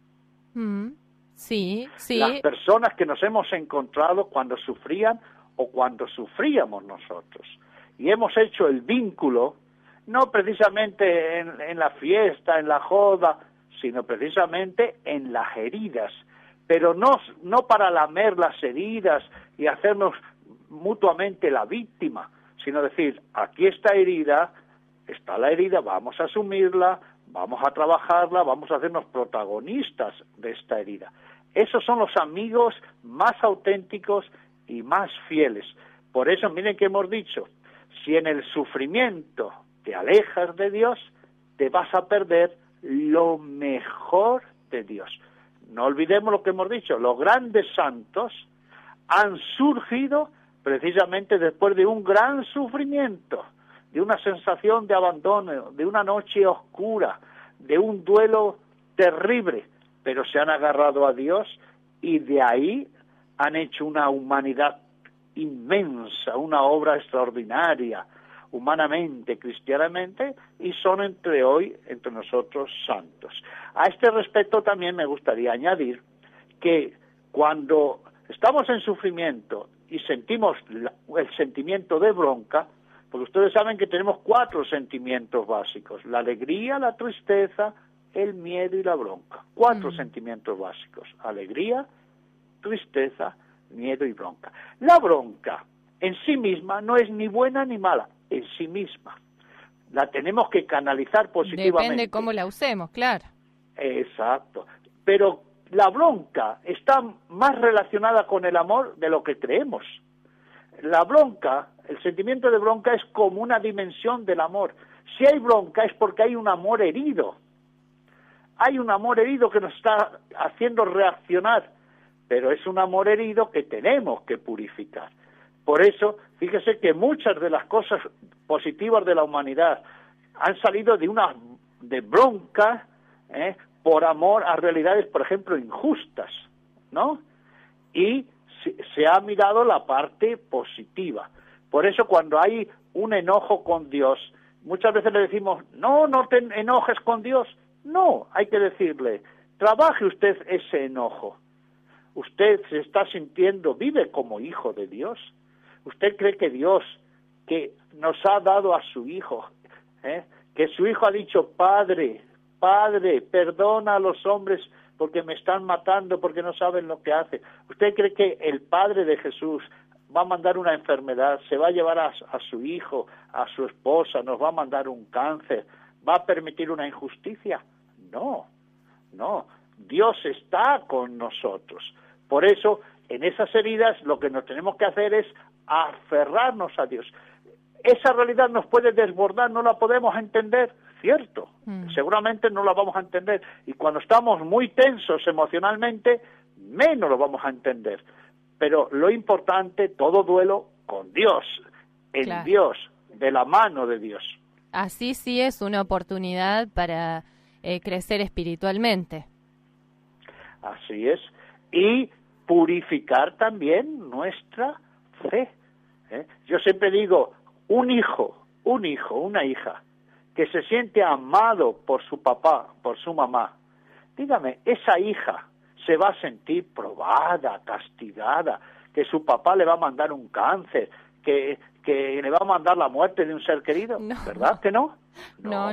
Sí. Las personas que nos hemos encontrado cuando sufrían o cuando sufríamos nosotros. Y hemos hecho el vínculo, no precisamente en la fiesta, en la joda, sino precisamente en las heridas. Pero no para lamer las heridas y hacernos mutuamente la víctima, sino decir, aquí está la herida, vamos a asumirla, vamos a trabajarla, vamos a hacernos protagonistas de esta herida. Esos son los amigos más auténticos y más fieles. Por eso, miren que hemos dicho, si en el sufrimiento te alejas de Dios, te vas a perder lo mejor de Dios. No olvidemos lo que hemos dicho, los grandes santos han surgido precisamente después de un gran sufrimiento, de una sensación de abandono, de una noche oscura, de un duelo terrible, pero se han agarrado a Dios y de ahí han hecho una humanidad inmensa, una obra extraordinaria, humanamente, cristianamente, y son entre nosotros santos. A este respecto también me gustaría añadir que cuando estamos en sufrimiento y sentimos el sentimiento de bronca, porque ustedes saben que tenemos 4 sentimientos básicos: la alegría, la tristeza, el miedo y la bronca. 4 sentimientos básicos: alegría, tristeza, miedo y bronca. La bronca en sí misma no es ni buena ni mala, en sí misma. La tenemos que canalizar positivamente. Depende cómo la usemos, claro. Exacto. Pero la bronca está más relacionada con el amor de lo que creemos. La bronca, el sentimiento de bronca es como una dimensión del amor. Si hay bronca es porque hay un amor herido. Hay un amor herido que nos está haciendo reaccionar, pero es un amor herido que tenemos que purificar. Por eso, fíjese que muchas de las cosas positivas de la humanidad han salido de bronca, por amor a realidades, por ejemplo, injustas, ¿no? Y se ha mirado la parte positiva. Por eso, cuando hay un enojo con Dios, muchas veces le decimos, no te enojes con Dios. No, hay que decirle, trabaje usted ese enojo. Usted se está sintiendo, vive como hijo de Dios. Usted cree que Dios, que nos ha dado a su Hijo, que su Hijo ha dicho, Padre, perdona a los hombres porque me están matando, porque no saben lo que hacen. ¿Usted cree que el Padre de Jesús va a mandar una enfermedad, se va a llevar a su hijo, a su esposa, nos va a mandar un cáncer, va a permitir una injusticia? No. Dios está con nosotros. Por eso, en esas heridas, lo que nos tenemos que hacer es aferrarnos a Dios. Esa realidad nos puede desbordar, no la podemos entender, cierto, seguramente no la vamos a entender, y cuando estamos muy tensos emocionalmente, menos lo vamos a entender, pero lo importante, todo duelo con Dios, en claro. Dios, de la mano de Dios. Así sí es una oportunidad para crecer espiritualmente. Así es, y purificar también nuestra fe. Yo siempre digo, un hijo, una hija, que se siente amado por su papá, por su mamá, dígame, esa hija se va a sentir probada, castigada, que su papá le va a mandar un cáncer, que le va a mandar la muerte de un ser querido, no. ¿Verdad que no? No.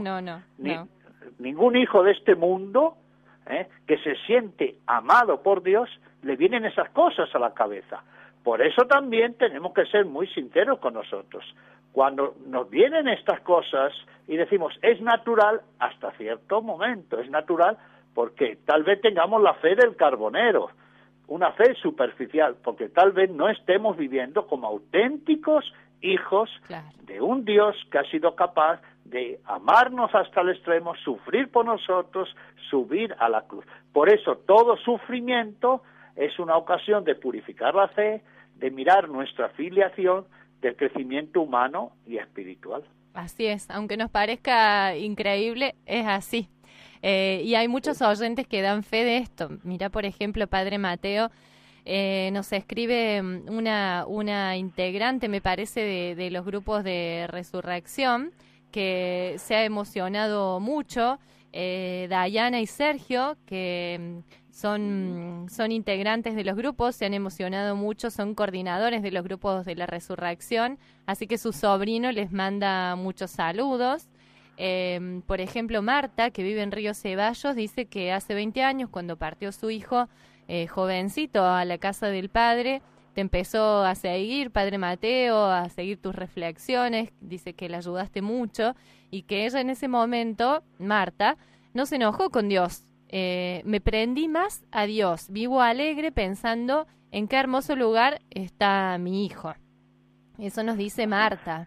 Ningún hijo de este mundo que se siente amado por Dios, le vienen esas cosas a la cabeza. Por eso también tenemos que ser muy sinceros con nosotros. Cuando nos vienen estas cosas y decimos, es natural hasta cierto momento, es natural porque tal vez tengamos la fe del carbonero, una fe superficial, porque tal vez no estemos viviendo como auténticos hijos de un Dios que ha sido capaz de amarnos hasta el extremo, sufrir por nosotros, subir a la cruz. Por eso todo sufrimiento es una ocasión de purificar la fe, de mirar nuestra filiación, del crecimiento humano y espiritual. Así es, aunque nos parezca increíble, es así. Y hay muchos oyentes que dan fe de esto. Mira, por ejemplo, Padre Mateo, nos escribe una integrante, me parece, de los grupos de Resurrección, que se ha emocionado mucho, Dayana y Sergio, que son integrantes de los grupos, se han emocionado mucho, son coordinadores de los grupos de la Resurrección, así que su sobrino les manda muchos saludos. Por ejemplo, Marta, que vive en Río Ceballos, dice que hace 20 años, cuando partió su hijo jovencito a la casa del padre, te empezó a seguir, Padre Mateo, a seguir tus reflexiones, dice que le ayudaste mucho y que ella en ese momento, Marta, no se enojó con Dios. Me prendí más a Dios, vivo alegre pensando en qué hermoso lugar está mi hijo. Eso nos dice Marta.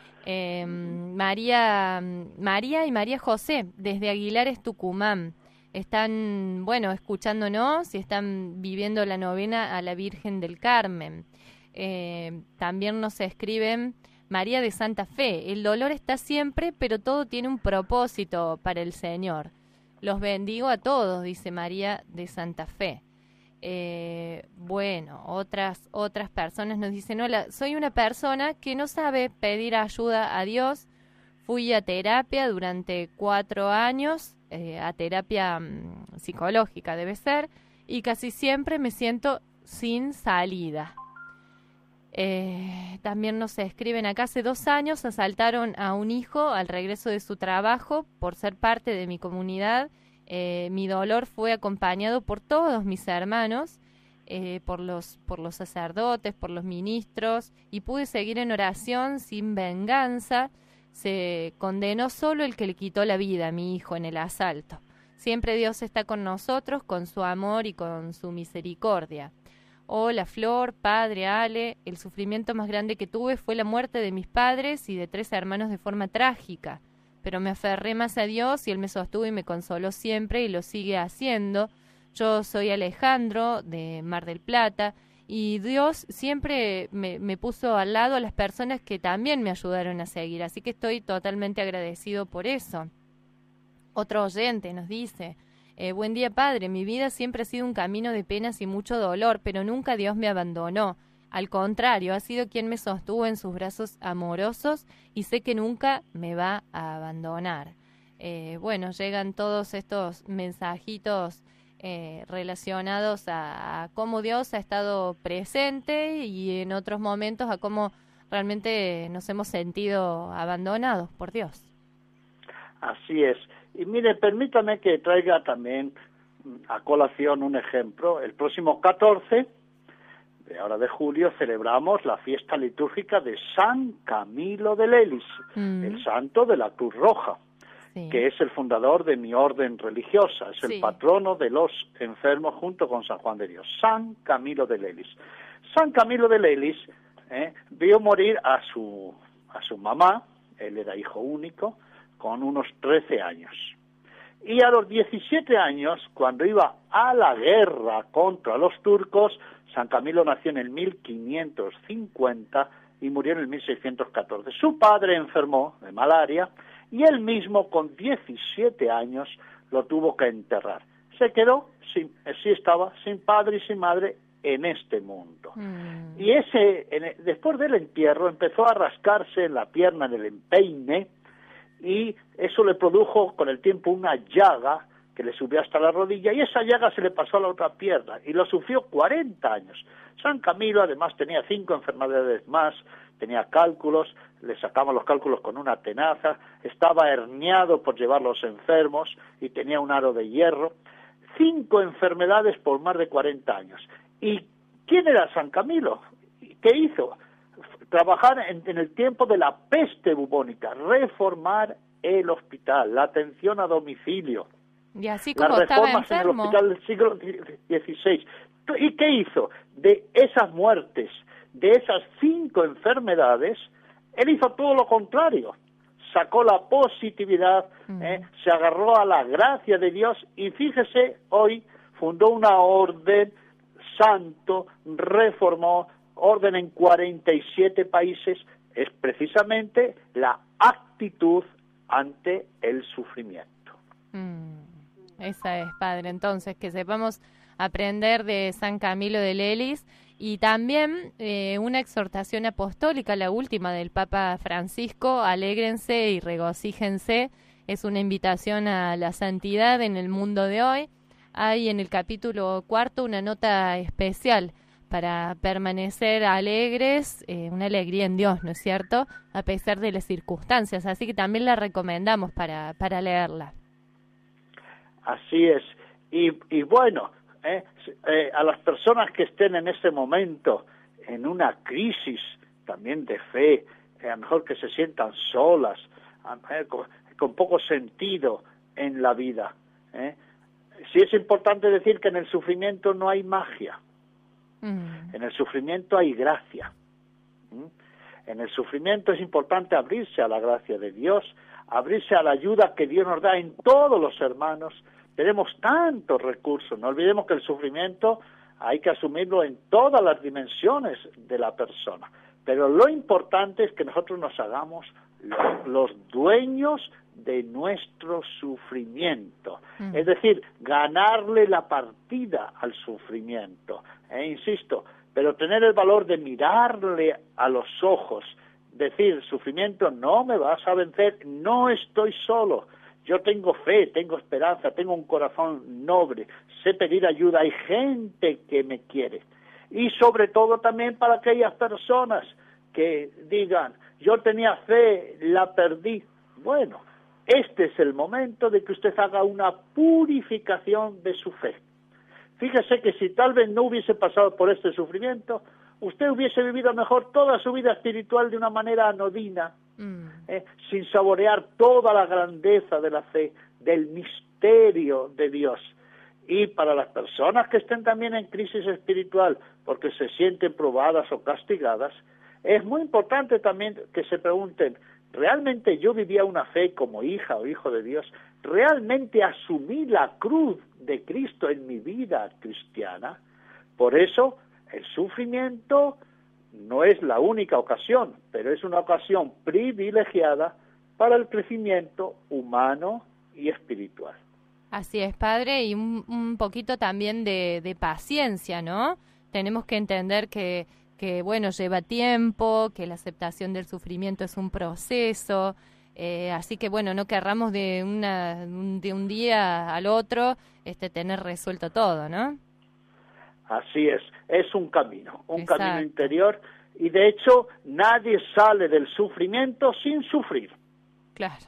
María y María José, desde Aguilares, Tucumán, están, escuchándonos y están viviendo la novena a la Virgen del Carmen. También nos escriben María de Santa Fe, el dolor está siempre, pero todo tiene un propósito para el Señor. Los bendigo a todos, dice María de Santa Fe. Otras personas nos dicen, hola, soy una persona que no sabe pedir ayuda a Dios. Fui a terapia durante 4 años, a terapia psicológica debe ser, y casi siempre me siento sin salida. También nos escriben acá, hace 2 años asaltaron a un hijo al regreso de su trabajo por ser parte de mi comunidad. Mi dolor fue acompañado por todos mis hermanos, por los sacerdotes, por los ministros, y pude seguir en oración sin venganza. Se condenó solo el que le quitó la vida a mi hijo en el asalto. Siempre Dios está con nosotros, con su amor y con su misericordia. Hola Flor, Padre, Ale, el sufrimiento más grande que tuve fue la muerte de mis padres y de 3 hermanos de forma trágica. pero me aferré más a Dios y Él me sostuvo y me consoló siempre y lo sigue haciendo. Yo soy Alejandro de Mar del Plata y Dios siempre me puso al lado a las personas que también me ayudaron a seguir, así que estoy totalmente agradecido por eso. Otro oyente nos dice, buen día padre, mi vida siempre ha sido un camino de penas y mucho dolor, pero nunca Dios me abandonó. Al contrario, ha sido quien me sostuvo en sus brazos amorosos y sé que nunca me va a abandonar. Bueno, llegan todos estos mensajitos relacionados a cómo Dios ha estado presente y en otros momentos a cómo realmente nos hemos sentido abandonados por Dios. Así es. Y mire, permítame que traiga también a colación un ejemplo. El próximo 14 de julio celebramos la fiesta litúrgica de San Camilo de Lelis, el santo de la Cruz Roja, que es el fundador de mi orden religiosa, es el patrono de los enfermos junto con San Juan de Dios. San Camilo de Lelis. San Camilo de Lelis vio morir a su mamá, él era hijo único, con unos 13 años. Y a los 17 años, cuando iba a la guerra contra los turcos, San Camilo nació en el 1550 y murió en el 1614. Su padre enfermó de malaria y él mismo, con 17 años, lo tuvo que enterrar. Se quedó, estaba sin padre y sin madre en este mundo. Y después del entierro empezó a rascarse en la pierna, en el empeine, y eso le produjo con el tiempo una llaga que le subió hasta la rodilla, y esa llaga se le pasó a la otra pierna, y lo sufrió 40 años. San Camilo además tenía 5 enfermedades más, tenía cálculos, le sacaban los cálculos con una tenaza, estaba herniado por llevar los enfermos, y tenía un aro de hierro. 5 enfermedades por más de 40 años. ¿Y quién era San Camilo? ¿Qué hizo? Trabajar en el tiempo de la peste bubónica, reformar el hospital, la atención a domicilio. Y así como estaba enfermo. En el hospital del siglo XVI. ¿Y qué hizo? De esas muertes, de esas 5 enfermedades, él hizo todo lo contrario. Sacó la positividad, se agarró a la gracia de Dios y fíjese, hoy fundó una orden, santo, reformó, orden en 47 países, es precisamente la actitud ante el sufrimiento. Esa es, padre. Entonces, que sepamos aprender de San Camilo de Lelis y también una exhortación apostólica, la última del Papa Francisco, alégrense y regocíjense, es una invitación a la santidad en el mundo de hoy. Hay en el capítulo 4 una nota especial para permanecer alegres, una alegría en Dios, ¿no es cierto?, a pesar de las circunstancias, así que también la recomendamos para leerla. Así es, y bueno, a las personas que estén en ese momento en una crisis también de fe, a lo mejor que se sientan solas, con poco sentido en la vida, sí es importante decir que en el sufrimiento no hay magia. En el sufrimiento hay gracia. En el sufrimiento es importante abrirse a la gracia de Dios, abrirse a la ayuda que Dios nos da en todos los hermanos. Tenemos tantos recursos, no olvidemos que el sufrimiento hay que asumirlo en todas las dimensiones de la persona. Pero lo importante es que nosotros nos hagamos los dueños de nuestro sufrimiento. Es decir, ganarle la partida al sufrimiento. Insisto, pero tener el valor de mirarle a los ojos, decir, sufrimiento, no me vas a vencer, no estoy solo, yo tengo fe, tengo esperanza, tengo un corazón noble, sé pedir ayuda, hay gente que me quiere. Y sobre todo también para aquellas personas que digan, yo tenía fe, la perdí. Bueno, este es el momento de que usted haga una purificación de su fe. Fíjese que si tal vez no hubiese pasado por este sufrimiento, usted hubiese vivido mejor toda su vida espiritual de una manera anodina, sin saborear toda la grandeza de la fe, del misterio de Dios. Y para las personas que estén también en crisis espiritual, porque se sienten probadas o castigadas, es muy importante también que se pregunten, realmente yo vivía una fe como hija o hijo de Dios, realmente asumí la cruz de Cristo en mi vida cristiana. Por eso el sufrimiento no es la única ocasión, pero es una ocasión privilegiada para el crecimiento humano y espiritual. Así es, padre, y un poquito también de paciencia, ¿no? Tenemos que entender que bueno, lleva tiempo, que la aceptación del sufrimiento es un proceso, así que bueno, no querramos de un día al otro tener resuelto todo, ¿no? Así es un camino interior, y de hecho nadie sale del sufrimiento sin sufrir. Claro.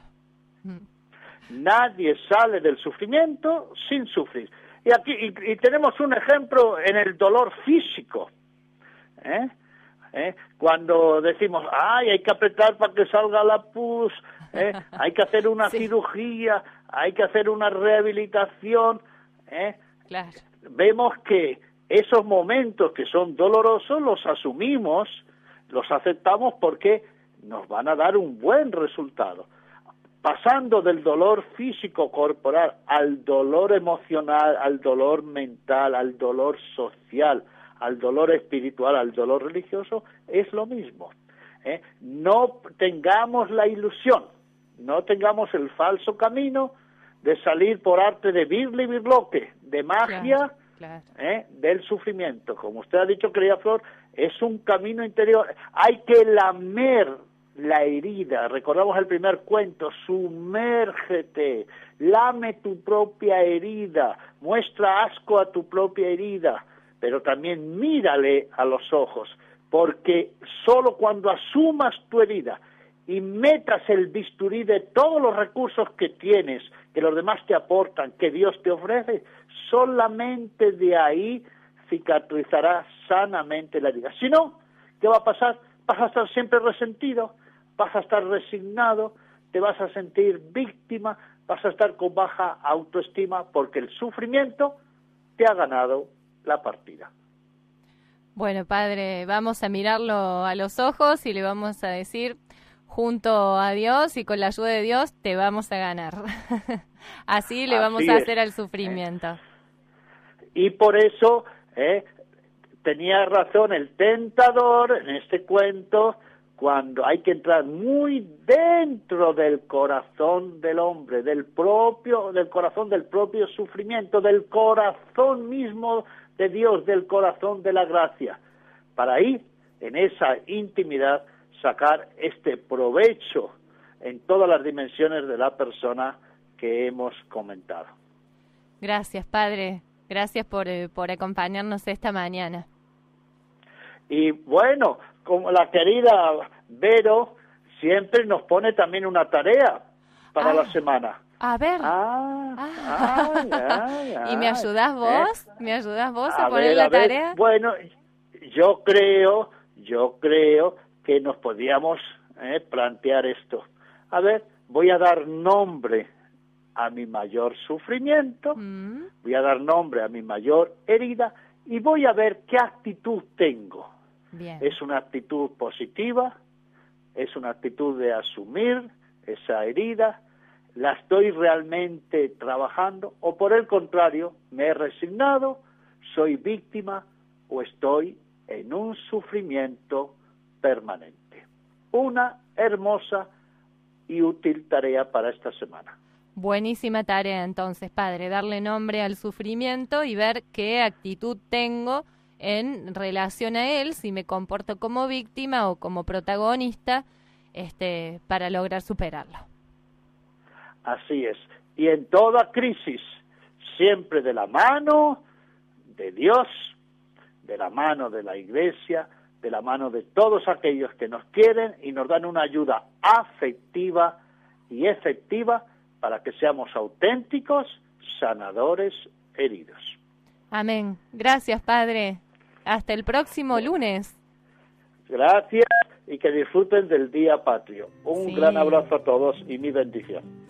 Nadie sale del sufrimiento sin sufrir. Y aquí y tenemos un ejemplo en el dolor físico. Cuando decimos, hay que apretar para que salga la pus, hay que hacer una cirugía, hay que hacer una rehabilitación, Claro. Vemos que esos momentos que son dolorosos los asumimos, los aceptamos porque nos van a dar un buen resultado. Pasando del dolor físico corporal al dolor emocional, al dolor mental, al dolor social, al dolor espiritual, al dolor religioso, es lo mismo. No tengamos la ilusión, no tengamos el falso camino de salir por arte de birli birloque, de magia, claro. del sufrimiento. Como usted ha dicho, querida Flor, es un camino interior. Hay que lamer la herida. Recordamos el primer cuento, sumérgete, lame tu propia herida, muestra asco a tu propia herida, pero también mírale a los ojos, porque solo cuando asumas tu herida y metas el bisturí de todos los recursos que tienes, que los demás te aportan, que Dios te ofrece, solamente de ahí cicatrizará sanamente la herida. Si no, ¿qué va a pasar? Vas a estar siempre resentido, vas a estar resignado, te vas a sentir víctima, vas a estar con baja autoestima, porque el sufrimiento te ha ganado la partida. Bueno, padre, vamos a mirarlo a los ojos y le vamos a decir, junto a Dios y con la ayuda de Dios, te vamos a ganar. Así le vamos a hacer al sufrimiento. Y por eso tenía razón el tentador en este cuento, cuando hay que entrar muy dentro del corazón del hombre, del corazón del propio sufrimiento, del corazón mismo de Dios, del corazón de la gracia, para ahí, en esa intimidad, sacar este provecho en todas las dimensiones de la persona que hemos comentado. Gracias, padre. Gracias por acompañarnos esta mañana. Y bueno, como la querida Vero siempre nos pone también una tarea para la semana. A ver. ¿Y me ayudás vos? ¿Me ayudás vos a poner la tarea? Bueno, yo creo que nos podíamos plantear esto. A ver, voy a dar nombre a mi mayor sufrimiento, voy a dar nombre a mi mayor herida y voy a ver qué actitud tengo. Bien. ¿Es una actitud positiva? ¿Es una actitud de asumir esa herida? ¿La estoy realmente trabajando? ¿O por el contrario, me he resignado, soy víctima o estoy en un sufrimiento permanente? Una hermosa y útil tarea para esta semana. Buenísima tarea entonces, padre, darle nombre al sufrimiento y ver qué actitud tengo en relación a él, si me comporto como víctima o como protagonista, para lograr superarlo. Así es. Y en toda crisis, siempre de la mano de Dios, de la mano de la Iglesia, de la mano de todos aquellos que nos quieren y nos dan una ayuda afectiva y efectiva para que seamos auténticos sanadores heridos. Amén. Gracias, padre. Hasta el próximo lunes. Gracias y que disfruten del Día Patrio. Un gran abrazo a todos y mi bendición.